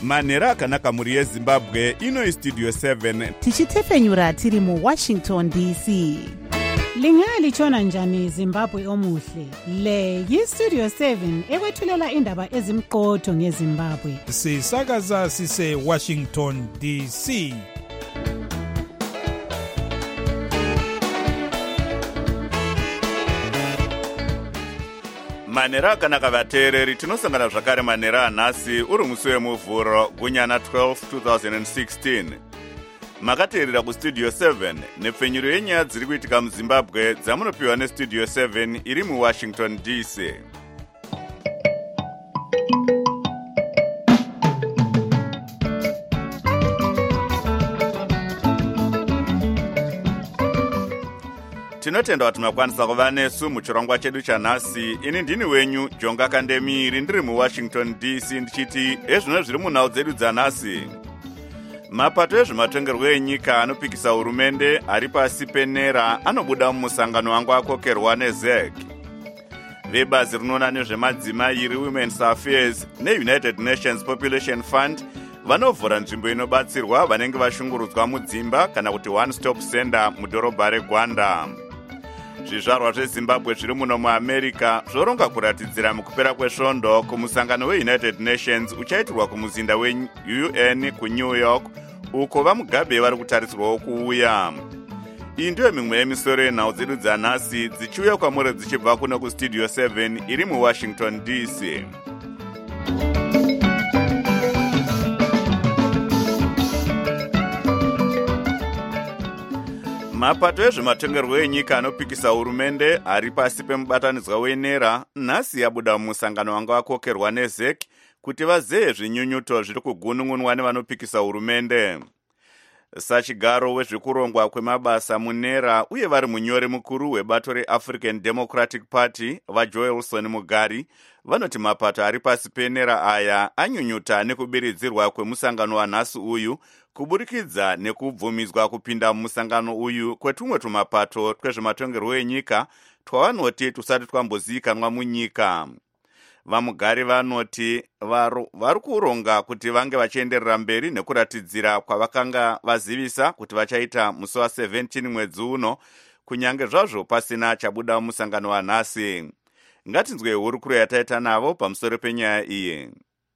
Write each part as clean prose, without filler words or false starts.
manhero akanaka mhuri yezimbabwe. Ino istudio 7 tichitefenyura tiri muWashington DC. Lingalitshona njani Zimbabwe omuhle? Le yistudio 7 ekwethulela indaba ezimqotho ngeZimbabwe. Sisakaza sise Washington DC. manhero akanaka vateereri, tinosangana zvakare manhero anhasi uri musi wemuvhuro gunyana 12 2016. Makateerera kustudio 7 nepfenyuro yenyaya dziri kuitika muZimbabwe dzamunopiwa nestudio 7 iri muWashington DC. Tinotenda kuti makwanisa kuva nesu muchirongwa chedu chanhasi. Ini ndini wenyu Jonga Kandemiri, ndiri muWashington DC ndichiti ezvino zviri munhau dzedu dzanhasi. Mapato ezvematongerwo enyika anopikisa hurumende ari pasi penera anobuda mumusangano wangu akokerwa neZEC. Vebazi rinoona nezvemadzimai reWomen's Affairs neUnited Nations Population Fund vanovhura nzvimbo inobatsirwa vanenge vashungurudzwa mudzimba kana kuti one stop center mudhorobha reGwanda. Zvizvarwa zveZimbabwe zviri muno muAmerica zvoronga kuratidzira mukupera kwesvondo kumusangano weUnited Nations uchaitirwa kumuzinda weUN kuNew York, uko vaMugabe vari kutarisirwawo kuuya. Iyi ndiyo mimwe yemisoro yenhau dzedu dzanhasi dzichiuya kwamuri dzichibva kuno kustudio 7 iri muWashington DC. Mapato ezvematongerwo enyika anopikisa hurumende ari pasi pemubatanidzwa wenera nhasi yabuda mumusangano wanga wakokerwa neZEC kuti vazeye zvinyunyuto zviri kugunun'unwa nevanopikisa hurumende. Sachigaro wezvekurongwa kwemabasa munera uye vari munyori mukuru webato reAfrican Democratic Party vaJoelson Mugari vanoti mapato ari pasi penera aya anyunyuta nekubiridzirwa kwemusangano wanhasi uyu kuburikidza nekubvumidzwa kupinda mumusangano uyu kwetumwe tumapato twezvematongerwo enyika twavanoti tusati twambozivikanwa munyika. VaMugari vanoti vari kuronga kuti vange vachienderera mberi nekuratidzira kwavakanga vazivisa kuti vachaita musi wa17 mwedzi uno, kunyange zvazvo pasina chabuda mumusangano wanhasi. Ngatinzwe hurukuro yataita navo pamusoro penyaya iyi.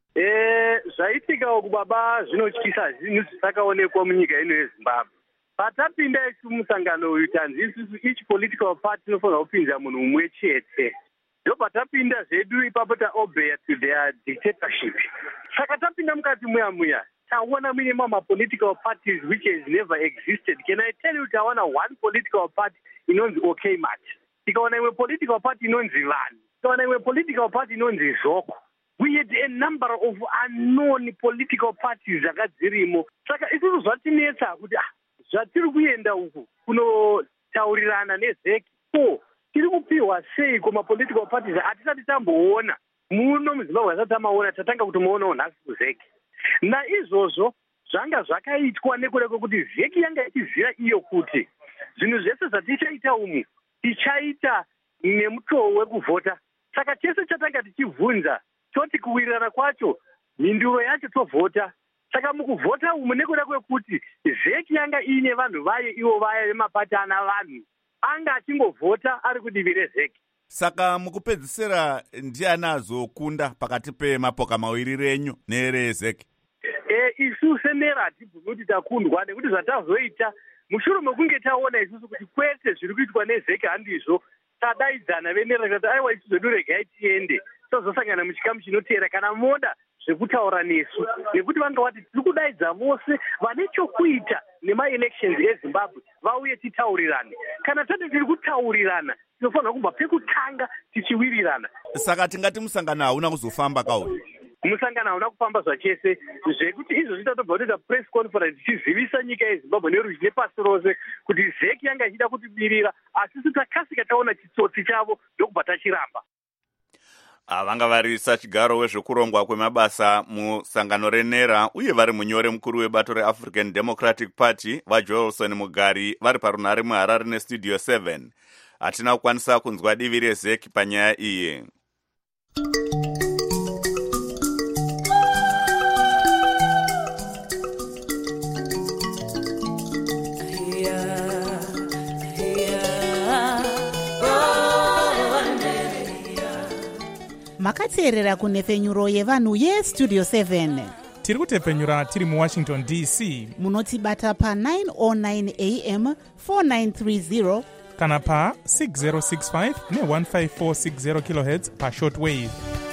Zvaitika kubaba zvinotyisa zvinhu zvisakaonekwa munyika ino yeZimbabwe. Patapinda musangano uyu tanzi isusu each political party inofanira kupinza munhu umwe chete. Ndopatapinda zvedu ipapo taobey to their dictatorship. Saka tapinda mukati muya taona mune political parties which has never existed. Can I tell you taona one political party inonzi OK Mat. Tikaona imwe political party inonzi Vanhu. Tikaona imwe political party inonzi Zoko. We had a number of unknown political parties dzakadzirimo. Saka isusu zvatinetsa kuti zvatiri kuenda uku kunotaurirana neZEC. Tiri kupiwa sei political parties atisati tamboona muno muZimbabwe asati tamaona tatanga kutomuonawo nhasi kuZEC. Naizvozvo zvanga zvakaitwa nekuda kwekuti ZEC yanga ichiziva iyo kuti zvinhu zvese zvatichaita umu tichaita nemutoo wekuvhota. Saka chese chatanga tichibvunza toti kuwirirana kwacho mhinduro yacho tovhota. Saka mukuvhota umu nekuda kwekuti ZEC yanga ine vanhu vaye ivo vaya vemapatana vanhu anga achingovhota ari kudivi reZEC. Saka mukupedzisira ndiani azokunda pakati pemapoka mawiri renyu nereZEC? Isu senera hatibvumi kuti takundwa nekuti zvatazoita mushure mekunge taona isusu kuti kwete zviri kuitwa neZEC handizvo, tadaidzana venera kuti aiwa isu zvedu regai tiende tozosangana muchikamu chinoteera kana moda zvekutaura nesu, nekuti vanga vati tiri kudaidza vose vane chokuita nemaelections eZimbabwe vauye titaurirane. Kana tati tiri kutaurirana tinofanira kubva pekutanga tichiwirirana. Saka tingati musangano hauna kuzofamba kauyu? Musangano hauna kufamba zvachese, zvekuti izvo zvitatobva kuita press conference tichizivisa nyika yeZimbabwe neruzhi nepasi rose kuti ZEC yanga ichida kutibirira, asi takasika taona chitsotsi chavo ndokubva tachiramba. Vanga vari sachigaro wezvekurongwa kwemabasa musangano renera uye vari munyori mukuru webato reAfrican Democratic Party vaJoelson Mugari vari parunhare muHarare nestudio 7. Hatina kukwanisa kunzwa divi reZEC panyaya iyi. makateerera kunhefenyuro yevanhu yestudio 7. tiri kutepfenyura tiri muwashington dc. munotibata pa909 am 4930 kana pa 6065 ne15460 kHz pashortwave.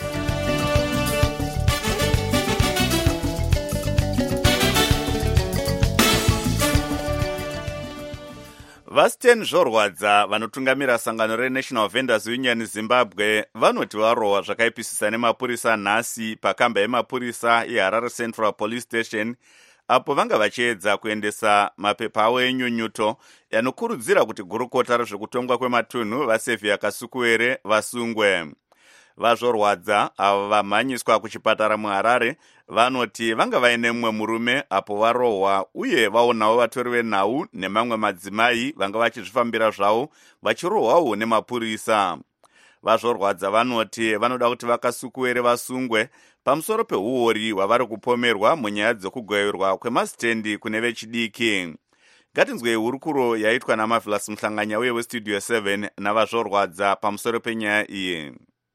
Va10 zvorwadza vanotungamira sangano reNational Vendors Union Zimbabwe vanoti varohwa zvakaipisisa nemapurisa nhasi pakamba yemapurisa yeHarare Central Police Station apo vanga vachiedza kuendesa mapepa avo enyunyuto yanokurudzira kuti gurukota rezvekutongwa kwematunhu vaSevia Kasukuwere vasungwe. Vazvorwadza avo vamhanyiswa kuchipatara muHarare vanoti vanga vaine mumwe murume apo varohwa uye vaonawo vatori venhau nemamwe madzimai vanga vachizvifambira zvavo vachirohwawo nemapurisa. Vazvorwadza vanoti vanoda kuti vaKasukuwere vasungwe pamusoro peuori hwavari kupomerwa munyaya dzokugwayurwa kwemasitendi kune vechidiki. Ngatinzwei hurukuro yaitwa naMarvelous Muhlanganya uye weStudio 7 navazvorwadza pamusoro penyaya iyi.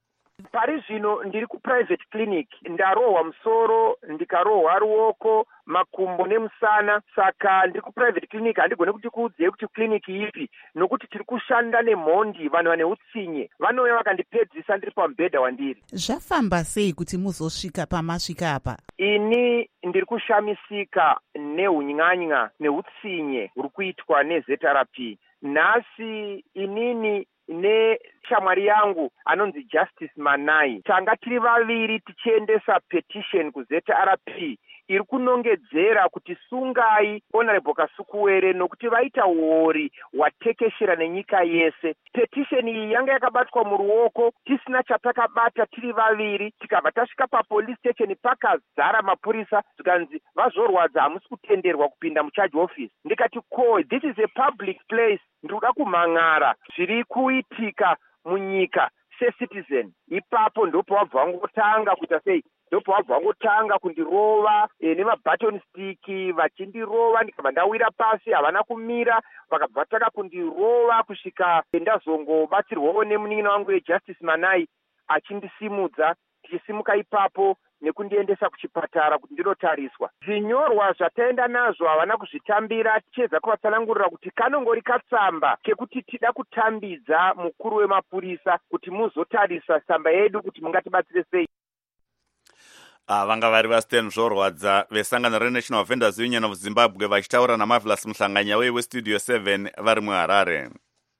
Pari zvino ndiri kuprivate clinic, ndarohwa musoro, ndikarohwa ruoko, makumbo nemusana, saka ndiri kuprivate clinic. Handigone kuti kuudzei kuti clinic ipi, nokuti tiri kushanda nemhondi, vanhu vane utsinye, vanouya vakandipedzisa ndiri pamubhedha wandiri. Zvafamba sei kuti muzosvika pamasvika apa? Ini ndiri kushamisika neunyanya neutsinye huri kuitwa neZRP. Nhasi inini neshamwari yangu anonzi Justice Manai tanga tiri vaviri tichiendesa petition kuZRP iri kunongedzera kuti sungai Honorable Kasukuwere nokuti vaita uori hwatekeshera nenyika yese. Petition iyi yanga yakabatwa muruoko tisina chatakabata tiri vaviri, tikabva tasvika papolice station pakazara mapurisa tikanzi vazvorwadza hamusi kutenderwa kupinda mucharge office. Ndikati this is a public place, ndikuda kumhang'ara zviri kuitika munyika secitizen. Ipapo ndopo wabva wangotanga kuita sei, ndopo wabva wangotanga kundirova nemabaton stick vachindirova, ndikabva ndawira pasi, havana kumira, vakabva vataka kundirova kusvika ndazongobatsirwawo nemunin'ina wangu weJustice Manai achindisimudza, tichisimuka ipapo nekundiendesa kuchipatara kuti ndinotariswa. Zvinyorwa zvataenda nazvo havana kuzvitambira, tichiedza kuvatsanangurira kuti kanongori katsamba kekuti tida kutambidza mukuru wemapurisa kuti muzotarisa tsamba yedu kuti mungatibatsire sei. Vanga vari va10 zvorwadza vesangano reNational Vendors Union of Zimbabwe vachitaura naMarvelous Muhlanganya uye weStudio 7 vari muHarare.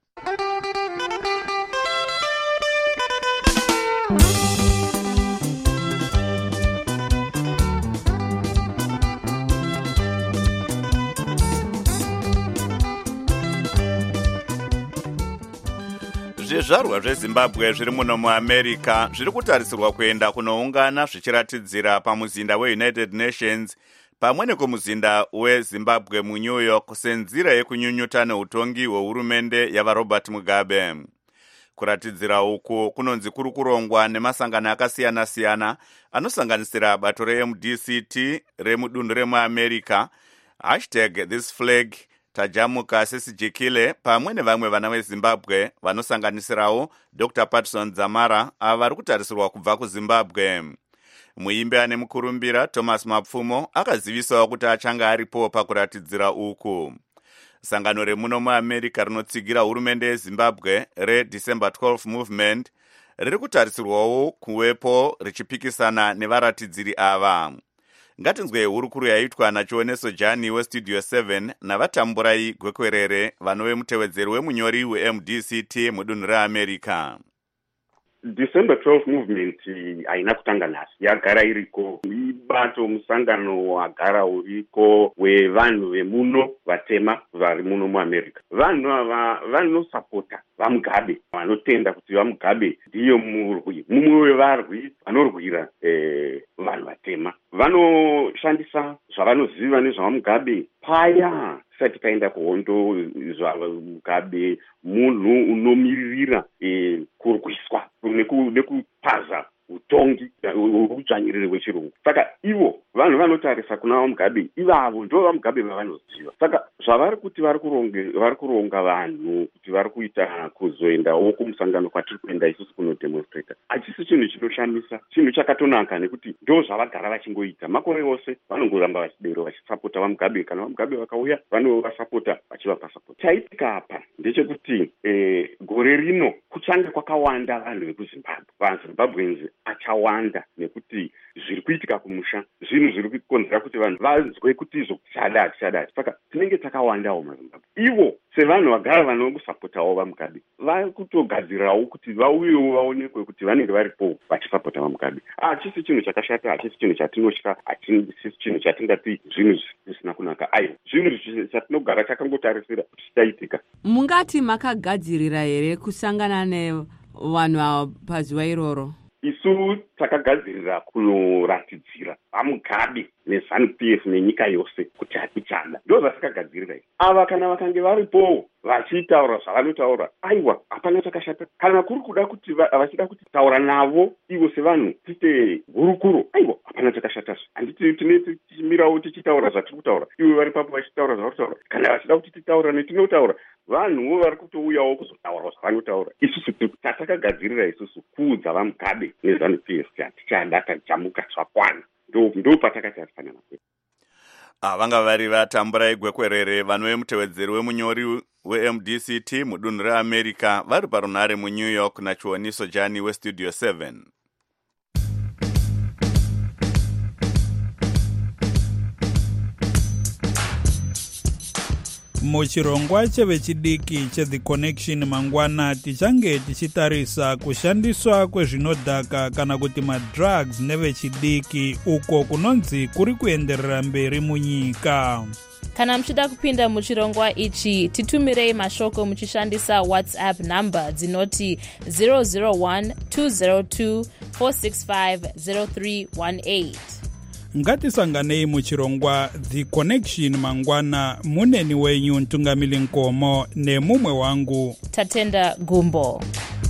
Zvizvarwa zveZimbabwe zviri muno muAmerica zviri kutarisirwa kuenda kunoungana zvichiratidzira pamuzinda weUnited Nations pamwe nekumuzinda weZimbabwe muNew York senzira yekunyunyuta neutongi hwehurumende yavaRobert Mugabe. Kuratidzira uku kunonzi kuri kurongwa nemasangano akasiyana-siyana anosanganisira bato reMDCT remudunhu remuAmerica, #ThisFlag, Tajamuka Sesijikile pamwe nevamwe vana veZimbabwe vanosanganisirawo Dr. Patson Dzamara ava vari kutarisirwa kubva kuZimbabwe. Muimbi ane mukurumbira Thomas Mapfumo akazivisawo kuti achanga aripo pakuratidzira uku. Sangano remuno muAmerica rinotsigira hurumende yeZimbabwe reDecember 12 Movement riri kutarisirwawo kuwepo richipikisana nevaratidziri ava. Ngatinzwei hurukuro yaitwa naChioneso Jani weStudio 7 navatamburai gwekwerere vanove mutevedzeri wemunyori weMDCT mudunhu reAmerica. December 12 movement haina kutanga nhasi, yagara iriko. Ibato musangano wagara uriko wevanhu vemuno vatema vari muno muAmerica. Vanhu ava vanosapota vaMugabe, vanotenda kuti vaMugabe ndiyo murwi, mumwe wevarwi vanorwira vanhu vatema. Vanoshandisa zvavanoziva nezvavaMugabe paya tisati taenda kuhondo. ZvaMugabe munhu unomiririra kurwiswa nekupaza utongi udzvanyiriri hwechirungu. Saka ivo vanhu vanotarisa kuna vaMugabe, ivavo ndo vaMugabe vavanoziva. Saka zvavari kuti vari kuronga vanhu kuti vari kuita kuzoendawo kumusangano kwatiri kuenda isusu kunodemonstrata, hachisi chinhu chinoshamisa, chinhu chakatonaka, nekuti ndo zvavagara vachingoita makore ose. Vanongoramba vachidero vachisapota vaMugabe, kana vaMugabe vakauya vanovasapota vachivapa sapoti. Chaitika apa ndechekuti gore rino kuchange kwakawanda vanhu vekuZimbabwe. VaZimbabwenzi achawanda nekuti zviri kuitika kumusha zvinhu zviri kukonzera kuti vanhu vanzwe kuti izvo chadati. Saka tinenge takawandawo maZimbabwe. Ivo sevanhu vagara vanosapotawo vaMugabe vari kutogadzirirawo kuti vauyewo vaonekwe kuti vanenge varipo vachisapota vaMugabe. Hachisi chinhu chakashata, hachisi chinhu chatinotya, hachisi chinhu chatingati zvinhu zvisina kunaka. Aiwa, zvinhu chatinogara takangotarisira kuti chichaitika. Mungati makagadzirira here kusangana nevanhu pazuva iroro? Isu takagadzirira kunoratidzira vaMugabe neZANU-PF nenyika yose kuti hatichada. Ndo zvatakagadzirira. Ava kana vakange varipo vachitaura zvavanotaura, aiwa, hapana chakashata. Kana kuri kuda kuti vachida kuti taura navo ivo sevanhu tiite hurukuro, aiwa, hapana chakashata. Handiti tichimirawo tichitaura zvatiri kutaura, ivo vari papo vachitaura zvavari kutaura. Kana vachida kuti titaura netinotaura, vanhuwo vari kutouyawo kuzotaura zvavanotaura. Isusu tatakagadzirira isusu kuudza vaMugabe neZANU-PF hatichada, tajamuka zvakwana. Ndo patakati hatifanana kwedu. Vanga vari vaTamburai Gwekwerere, vanhu vemutevedzeri wemunyori weMDCT mudunhu reAmerica, vari parunhare muNew York naChioniso Jani weStudio 7. Muchirongwa chevechidiki cheThe Connection mangwana tichange tichitarisa kushandiswa kwezvinodhaka kana kuti madrugs nevechidiki uko kunonzi kuri kuenderera mberi munyika. Kana muchida kupinda muchirongwa ichi, titumirei mashoko muchishandisa WhatsApp number dzinoti 001-202-465-0318. Ngatisanganei muchirongwa The Connection mangwana, muneni wenyu Ntungamili Nkomo nemumwe wangu Tatenda Gumbo.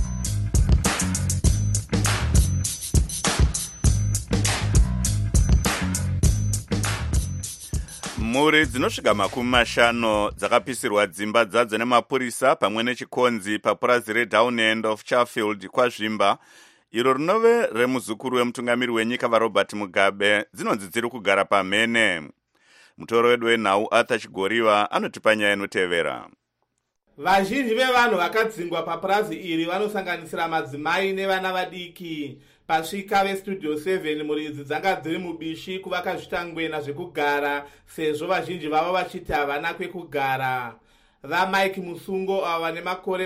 Mhuri dzinosvika 50 dzakapisirwa dzimba dzadzo nemapurisa pamwe nechikonzi papurazi reDown End of Charfield kwazvimba, iro rinove remuzukuru wemutungamiri wenyika vaRobert Mugabe, dzinonzi dziri kugara pamhene. Mutoro wedu wenhau Arthur Chigoriwa anotipa nyaya inotevera. Vazhinji vevanhu vakadzingwa papurazi iri vanosanganisira madzimai nevana vadiki. Pasvika veStudio 7 mhuri idzi dzanga dziri mubishi kuvaka zvitangwena zvekugara, sezvo vazhinji vavo vachiti havana kwekugara. VaMike Musungo ava vane makore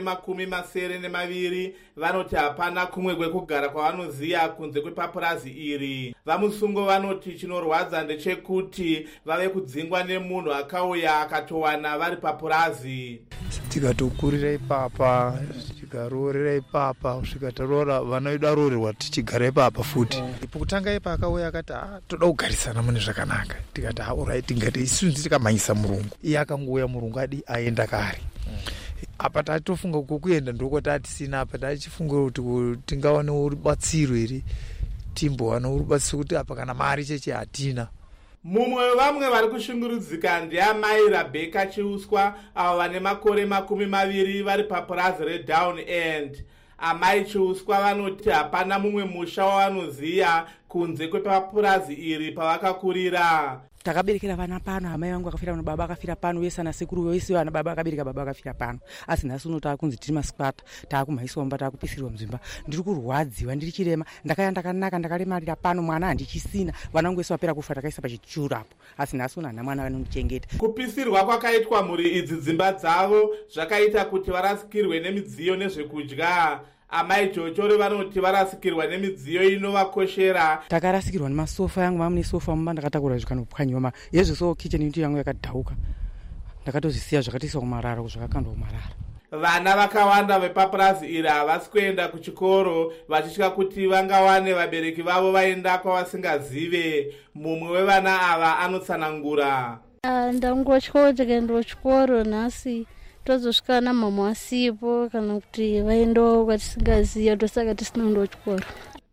72 vanoti hapana kumwe kwekugara kwavanoziya kunze kwepapurazi iri. VaMusungo vanoti chinorwadza ndechekuti vave kudzingwa nemunhu akauya akatowana vari papurazi. Tikatokurira ipapa, tikaroorera ipapa, kusvika taroora vana vedu arorerwa tichigara ipapa futi. Pokutanga ipa akauya akati toda kugarisana mune zvakanaka. Tikati alright, tingati isu tikamhanyisa murungu. Iye akangouya murungu adi aenda kare. Apa tatofunga kukuenda ndoko tatisina, apa tachifunga kuti tingawana rubatsiro here, timbowana rubatsiro kuti apa kana mari cheche hatina. Mumwe wevamwe vari kushungurudzika ndiamai Rebecca Chiuswa avo vane makore 20 vari papurazi reDown End. Amai Chiuswa vanoti hapana mumwe musha wavanoziya kunze kwepapurazi iri pavakakurira. Takaberekera vana pano, amai vangu vakafira pano, baba akafira pano, vese ana sekuru vese vana baba akabereka baba akafira pano. Asi nhasi uno taakunzi tiri maskwata, taakumhaiswa mumba, taakupisirwa muzimba. Ndiri kurwadziwa, ndiri chirema, ndakaya ndakanaka, ndakaremarira pano, mwana handichisina, vana vangu vese vapera kufa, takaisa pachichuru apo. Asi nhasi uno hana mwana anondichengeta. Kupisirwa kwakaitwa mhuri idzi dzimba dzavo zvakaita kuti varasikirwe nemidziyo nezvekudya. Amai Chochore vanoti varasikirwa nemidziyo inovakoshera. Takarasikirwa nemasofa yangu, vamune sofa mumba ndakatakura zvikanopwanywa. Yezvo kitchen yuti yangu yakadhauka. Ndakatozisiya zvakatiiswa kumarara, zvakakandwa kumarara. Vana vakawanda vepapurazi iri havasi kuenda kuchikoro, vachitya kuti vangawane vabereki vavo vaenda kwavasingazive. Mumwe wevana ava anotsanangura. Ndangotya tikaenda kuchikoro nhasi. Tozosvika namama wasipo kana kuti vaendawo kwatisingaziya, tosaka tisina kuenda kuchikoro.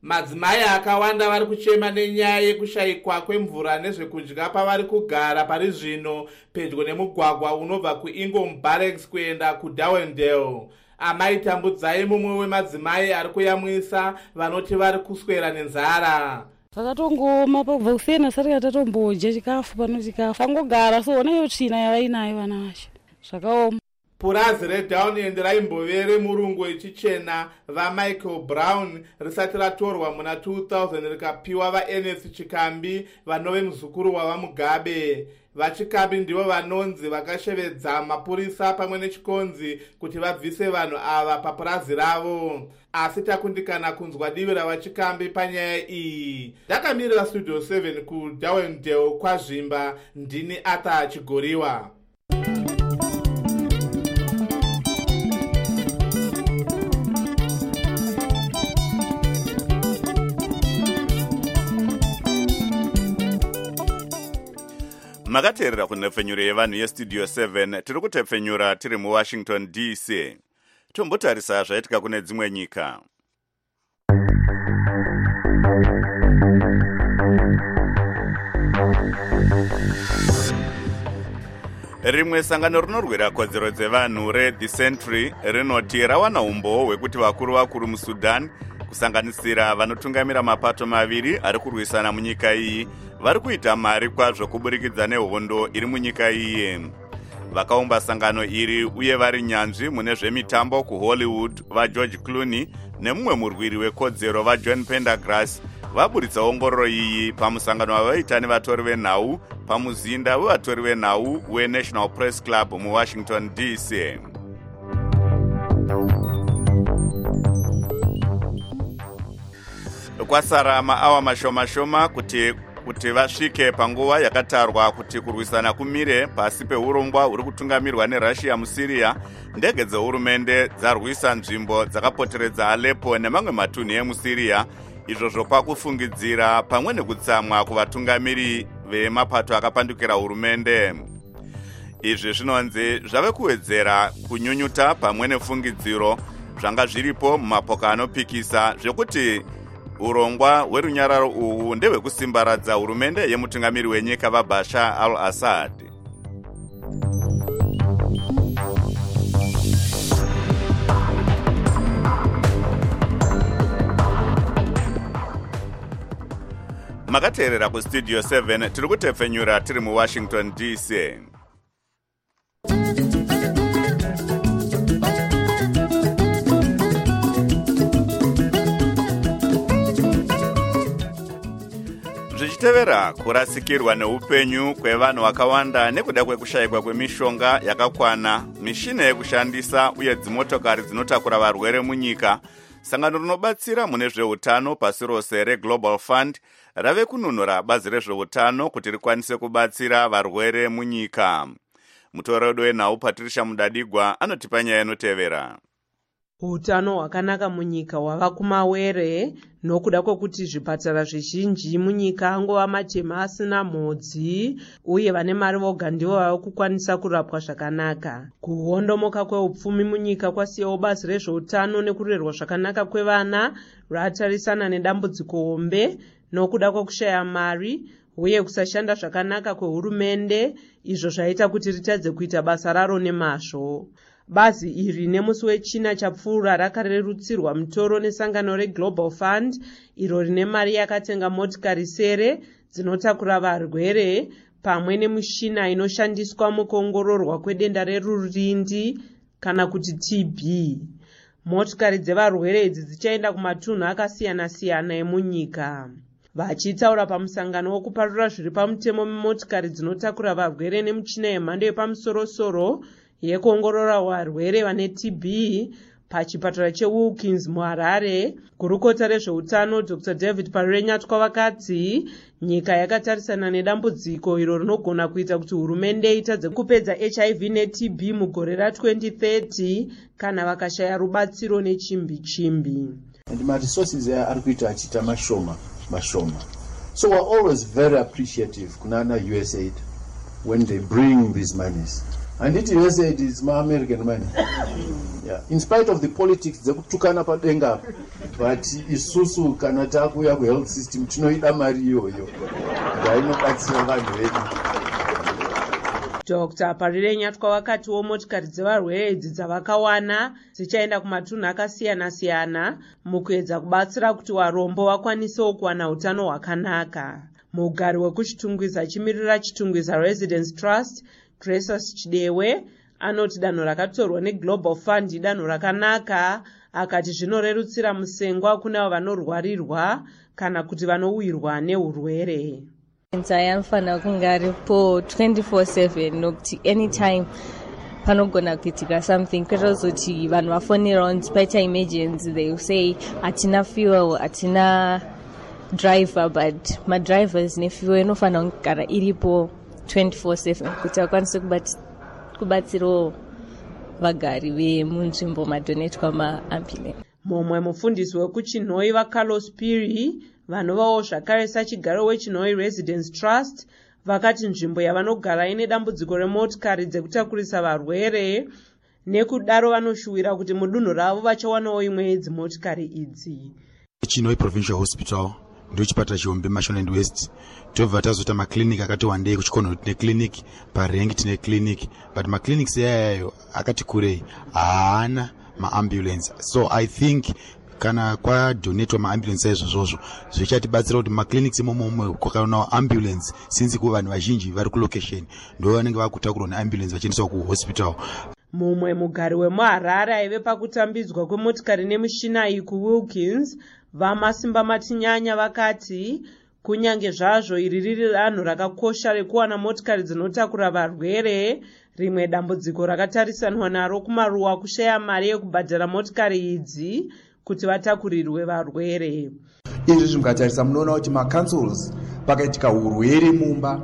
Madzimai akawanda vari kuchema nenyaya yekushayikwa kwemvura nezvekudya pavari kugara pari zvino pedyo nemugwagwa unobva kuIngom Barracks kuenda kuDarwendale. Amai Tambudzai mumwe wemadzimai ari kuyamwisa vanoti vari kuswera nenzara. Takatongoma pakubva kusena sati tatombodya chikafu pano chikafu. Tangogara so neyo tsvina yavainayo vana vacho. Zvakaoma. Purazi reDownend raimbovere murungu wechichena vaMichael Brown risati ratorwa muna 2000 rikapiwa vaNS Chikambi vanove muzukuru wavaMugabe. VaChikambi ndivo vanonzi vakashevedza mapurisa pamwe nechikonzi kuti vabvise vanhu ava papurazi ravo. Asi takundikana kunzwa divi ravaChikambi panyaya iyi. Ndakamirira Studio 7 kuDarwendale kwazvimba, ndini Arthur Chigoriwa. Makateerera kunhepfenyuro yevanhu yestudio 7 tiri kutepfenyura tiri muWashington DC. Tombotarisa zvaitika kune dzimwe nyika. Rimwe sangano rinorwira kodzero dzevanhu reThe Sentry rinoti rawana umbowo hwekuti vakuru muSudan kusanganisira vanotungamira mapato maviri ari kurwisana munyika iyi vari kuita mari kwazvo kuburikidza nehondo iri munyika iyi. Vakaumba sangano iri uye vari nyanzvi mune zvemitambo kuHollywood vaGeorge Clooney nemumwe murwiri wekodzero vaJohn Pendergrass vaburitsa ongororo iyi pamusangano wavaita nevatori venhau pamuzinda wevatori venhau weNational Press Club muWashington DC. Kwasara maawa mashoma kuti vasvike panguva yakatarwa kuti kurwisana kumire pasi peurongwa huri kutungamirwa neRussia muSyria. Ndege dzehurumende dzarwisa nzvimbo dzakapoteredza Aleppo nemamwe matunhu emuSyria, izvo zvopakufungidzira pamwe nekutsamwa kuvatungamiri vemapato akapandukira hurumende. Izvi zvinonzi zvave kuwedzera kunyunyuta pamwe nefungidziro zvanga zviripo mumapoka anopikisa zvekuti urongwa hwerunyararo uhu ndehwekusimbaradza hurumende yemutungamiri wenyika vaBashar al-Assad. Makateerera kuStudio 7 tiri kutepfenyura tiri muWashington DC. Zvichitevera kurasikirwa neupenyu kwevanhu vakawanda nekuda kwekushayikwa kwemishonga yakakwana, mishina yekushandisa uye dzimotokari dzinotakura varwere munyika, sangano rinobatsira mune zveutano pasi rose reGlobal Fund rave kununura bazi rezveutano kuti rikwanise kubatsira varwere munyika. Mutoredo wenhau Patricia Mudadigwa anotipa nyaya inotevera. Utano hwakanaka munyika hwava kumawere nokuda kwekuti zvipatara zvizhinji munyika angova matema asina mhodzi uye vane mari voga ndivo vava kukwanisa kurapwa zvakanaka. Kuhondomoka kweupfumi munyika kwasiyawo bazi rezveutano nekurerwa zvakanaka kwevana ratarisana nedambudziko hombe nokuda kwekushaya mari uye kusashanda zvakanaka kwehurumende, izvo zvaita kuti ritadze kuita basa raro nemazvo. Bazi iri nemusi wechina chapfuura rakarerutsirwa mutoro nesangano reGlobal Fund iro rine mari yakatenga motikari sere dzinotakura varwere pamwe nemishina inoshandiswa mukuongororwa kwedenda rerurindi kana kuti TB. Motikari dzevarwere idzi dzichaenda kumatunhu akasiyana-siyana emunyika. Vachitaura pamusangano wokuparura zviri pamutemo memotikari dzinotakura varwere nemichina yemhando yepamusoro-soro yekuongorora varwere vane TB pachipatara cheWilkins muHarare, gurukota rezveutano Dr. David Parenyatwa vakati nyika yakatarisana nedambudziko iro rinogona kuita kuti hurumende itadze kupedza HIV neTB mugore ra2030 kana vakashaya rubatsiro nechimbi-chimbi. And maresources ari kuita achita mashoma. So we're always very appreciative kunana USAID when they bring these monies. handiti vese it is ma-American money. Yeah. In spite of the politics dzekutukana padenga, but isusu kana takuya ku-health system tinoida mari iyoyo ngainobatsira vanhu vedu. Dr. Parire Nyatwa wakatiwo motikari dzevarwere idzi dzavakawana dzichaenda kumatunhu akasiyana-siyana mukuedza kubatsira kuti varombo vakwanisewo kuwana utano hwakanaka. Mugari wekuchitungwiza chimirira chitungwiza Residence Trust, Gracious Chidewe, anoti danho rakatorwa neGlobal Fund danho rakanaka, akati zvinorerutsira musengwa kuna vanorwarirwa kana kuti vanowirwa neurwere. Anofana kunge aripo 24/7 nokuti anytime panogona kuitika something kwetozoti vanhu vafonera paita emergency they will say hatina fuel hatina driver, but madrivers nefuel inofana kugara iripo 24/7 kuti vakwanise kubatsirawo vagari vemunzvimbo madonetwa maambulance. Mumwe mufundisi wekuchinhoi vaCarlos Piri vanovawo zvakare sachigaro wechinhoi Residence Trust vakati nzvimbo yavanogara ine dambudziko remotikari dzekutakurisa varwere, nekudaro vanoshuwira kuti mudunhu ravo vachawanawo imwe yedzimotikari idzi. Chinhoi Provincial Hospital ndio chipatara chihombe Marshland West. Tobva tazoita maclinic akati wandei kuchikono tine clinic, parengi tine clinic, but maclinics yayo akati kurei haana maambulance. So I think kana kwadonetwa maambulance izvozvo zvichatibatsira kuti maclinics imomo kwakaona ambulance since ku vanhu vazhinji vari ku location ndo vanenge vakutakurwa neambulance vachiendeswa ku hospital. Mumwe mugari wemuHarare aive pakutambidzwa kwemotikari nemushina iyi kuWilkins, vamasimba matinyanya vakati kunyange zvazvo iri riri danho rakakosha rekuwana motikari dzinotakura varwere, rimwe dambudziko rakatarisanwa naro kumaruwa kushaya mari yekubhadhara motikari idzi kuti vatakurirwe varwere. Izvi zvingatarisa munoona kuti macancels pakaitika urwere mumba,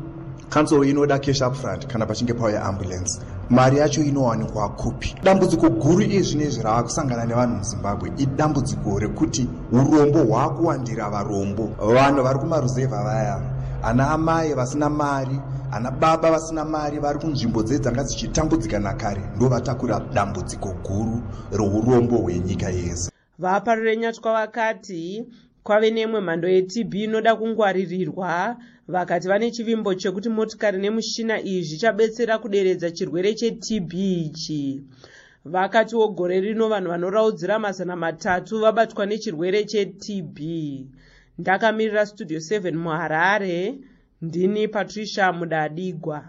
cancel inoda cash up front kana pachinge pauya ambulance, mari yacho inowanikwa kupi. Dambudziko guru izvinezvi ravakusangana nevanhu muZimbabwe idambudziko rekuti urombo hwakuwandira varombo. Vanhu vari kumaruzevha vaya, ana amai vasina mari, ana baba vasina mari vari kunzvimbo dzanga dzichitambudzika nakare, ndo vatakura dambudziko guru rourombo hwenyika yese. Vaparire Nyatwa vakati kwave nemwe mhando yeTB inoda kungwaririrwa, vakati vane chivimbo chekuti motikari nemushina iyi zvichabetsera kuderedza chirwere cheTB ichi. Vakatiwo gore rino vanhu vanoraudzira 300 vabatwa nechirwere cheTB. Ndakamirira Studio 7 muHarare, ndini Patricia Mudadigwa.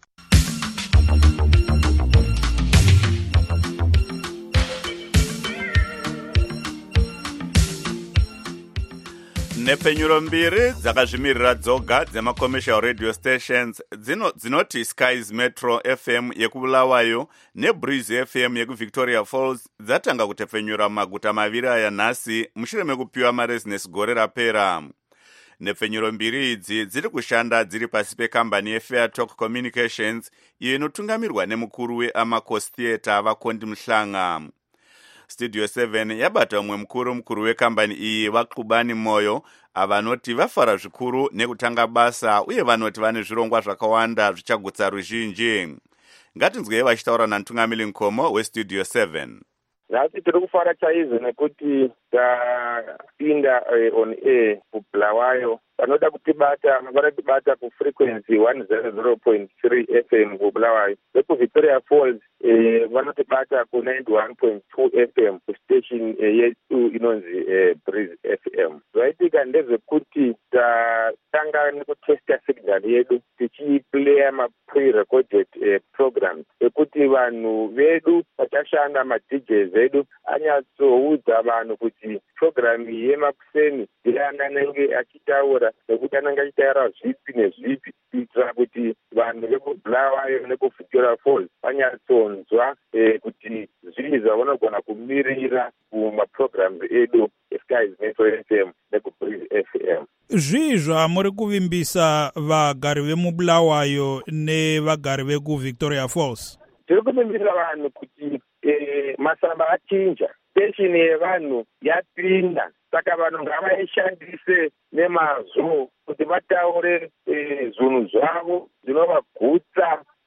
Nepfenyuro mbiri dzakazvimirira dzoga dzemacommercial radio stations dzinoti Skies Metro FM yekubulawayo neBreeze FM yekuVictoria Falls dzatanga kutepfenyura maguta maviri aya nhasi mushure mekupiwa marezinesi gore rapera. Nepfenyuro mbiri idzi dziri kushanda dziri pasi pekambani yeFairtalk Communications iyo inotungamirwa nemukuru weAmacos Theatre Vakondi Mhlanga. Studio 7 yabata umwe mukuru wekambani iyi Vaxubani Moyo avanoti vafara zvikuru nekutanga basa uye vanoti vane zvirongwa zvakawanda zvichagutsa ruzhinji. Ngatinzwei vachitaura naMtungamiri Nkomo weStudio 7. Nhasi tiri kufara chaizvo nekuti tapinda on air kuBulawayo. Vanoda kutibata, vanotibata kufrequency 100.3 FM kuBulawayo. VekuVictoria Falls vanotibata ku91.2 FM kustation yetu inonzi Breeze FM. Zvaitika ndezvekuti tatanga nekutesta signal yedu tichiplaya ma-pre-recorded programs ekuti vanhu vedu vachashanda ma-DJs vedu anyatsoudza vanhu kuti program yemakuseni ndiananenge achitaura nekuti anenge achitaura zvipi nezvipi kuitira kuti vanhu vekuBulawayo nekuVictoria Falls vanyatsonzwa kuti zvii zvavanogona kumirira kumaprograms edu eSkies Metro FM nekuBreeze FM. Zvii zvamuri kuvimbisa vagari vemuBulawayo nevagari vekuVictoria Falls? Tiri kuvimbisa vanhu kuti masamba achinja, station yevanhu yapinda, saka vanhu ngavaishandise nemazvo kuti vataure zvinhu zvavo zvinovagutsa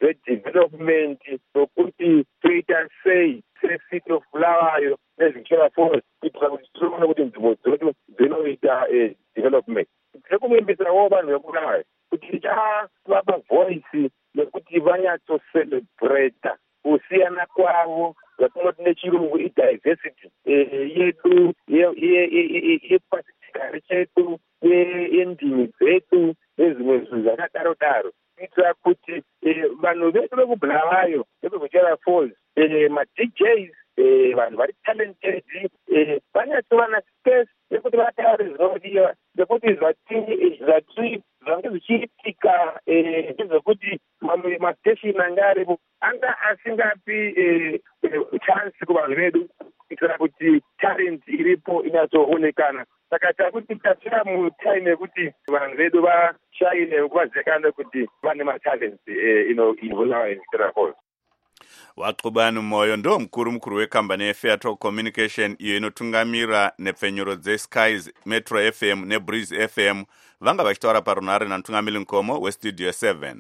zvedevelopment nokuti toita sei secity of Bulawayo neVictoria Falls kuitira kuti tinoona kuti nzvimbo dzedu dzinoita development. Tinokuvimbisirawo vanhu veBulawayo kuti tichavapa voice yekuti vanyatsocelebrata kusiyana kwavo zvatinoti nechirungu idiversity yedu yepasichigare chedu yendimi dzedu nezvimwe zvinhu zvakadaro daro kuitira kuti vanhu vedu vekuBulawayo vekuVictoria Falls maDJs vanhu vari talented vanyatsova na space yekuti vataure zvinodiwa nekuti zvange zvichiitika ndezvekuti mamwe mastation anga aripo anga asingapi chance kuvanhu vedu kuitira kuti talent iripo inyatsoonekana. Saka takuti tasvika mutime yekuti vanhu vedu vashaine vazivikanwe kuti vane matalent inovulawa Victoria Falls. Waxubani Moyo ndo mkuru wekambani yeFairtalk Communication iyo inotungamira nepfenyuro dzeSkies, Metro FM neBreeze FM vanga vachitaura parunhare namutungamiri Nkomo weStudio 7.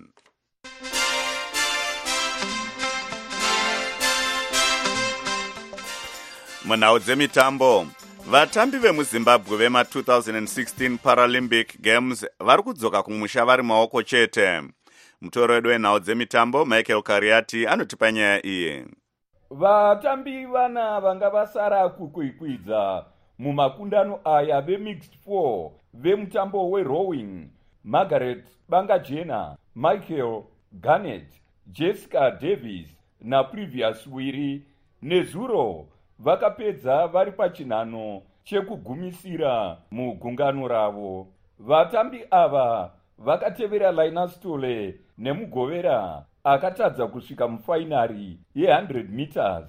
Munhau dzemitambo, vatambi vemuZimbabwe vema 2016 Paralympic Games vari kudzoka kumusha vari maoko chete. Mutoro wedu wenhau dzemitambo Michael Kariati anotipa nyaya iyi. Vatambi vana vanga vasara kukwikwidza mumakundano aya vemixed 4 vemutambo werowing: Margaret Bangajena, Michael Garnett, Jessica Davis na Previous Wiri nezuro vakapedza vari pachinhano chekugumisira mugungano ravo. Vatambi ava vakatevera Linus Tole nemugovera akatadza kusvika mufainari ye100 meters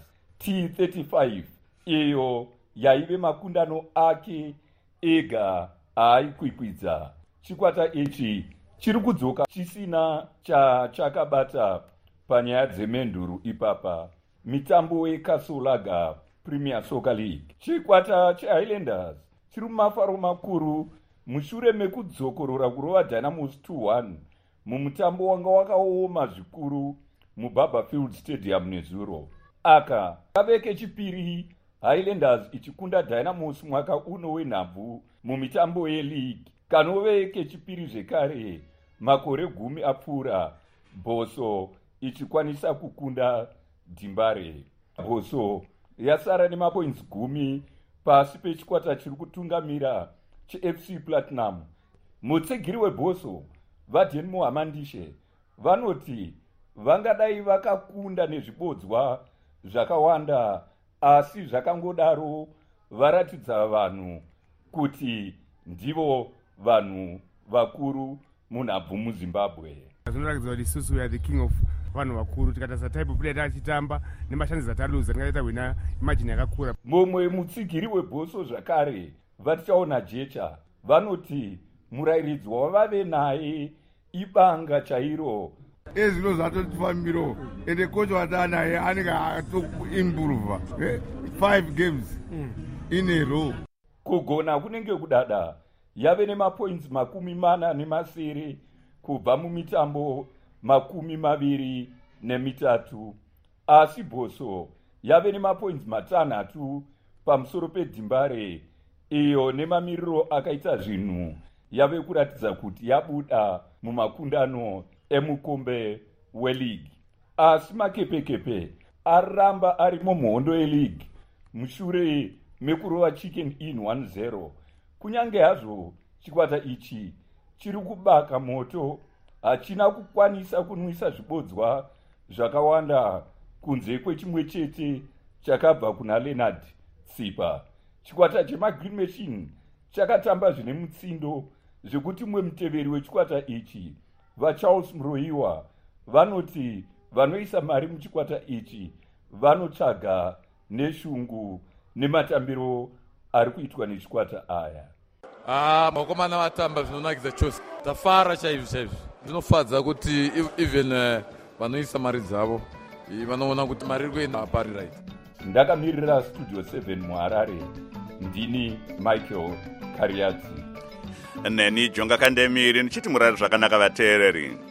T35 iyo yaive makundano ake ega aikwikwidzwa. Chikwata ichi chiri kudzoka chisina chakabata panyaya dzemenduru ipapa mitambo yeKasolaga Premier Soccer League. Chikwata cheHighlanders chiri mumafaro makuru mushure mekudzokorora kurova Dynamos 2-1 mumutambo wanga wakaoma zvikuru muBarberfield Stadium nezuro. Aka kave kechipiri Highlanders ichikunda Dynamos mwaka uno wenhabvu mumitambo yeleague, kanove kechipiri zvekare makore 10 apfuura Boso ichikwanisa kukunda Dimbare. Boso yasara nemapoints 10 pasi pechikwata chiri kutungamira cheFC Platinum. Mutsegiri weBoso Vaden Mohamandishe vanoti vangadai vakakunda nezvibodzwa zvakawanda, asi zvakangodaro varatidza vanhu kuti ndivo vanhu vakuru munhabvu muZimbabwe. Zvinoratidza kuti isusu we are the king of vanhu vakuru. Tikatasa type of player tachitamba nemashandiza taluza tingaita wina imagine yakakura. Mumwe mutsigiri weBoso zvakare vatichaona Jecha vanoti murairidzi wavave naye ibanga chairo. Ezvino zvatotifambiro ende kocha watanaye anenge atoimprova 5 games in a row. Kugona kunenge kudada yave nemapoints 40 kubva mumitambo 23, asi Boso yave nemapoints 6 pamusoro peDimbare iyo nemamiriro akaita zvinhu yave kuratidza kuti yabuda mumakundano emukombe weleague. Asi makepekepe aramba arimo muhondo yeleague mushure mekurova Chicken Inn 1-0. Kunyange hazvo chikwata ichi chiri kubaka moto, hachina kukwanisa kunwisa zvibodzwa zvakawanda kunze kwechimwe chete chakabva kuna Leonard Tsipa. Chikwata chemaGreen Machine chakatamba zvine mutsindo zvekuti mumwe muteveri wechikwata ichi vaCharles Muroiwa vanoti vanoisa mari muchikwata ichi vanotsvaga neshungu nematambiro ari kuitwa nechikwata aya. Makomana vatamba zvinonakidza chose, tafara chaizvo chaizvo. Zvinofadza kuti even vanoisa mari dzavo vanoona kuti mari iri kuenda pari right. Ndakamirira Studio 7 muHarare, ndini Michael Kariati. Neni Jonga Kandemiri nichiti murari zvakanaka vateereri.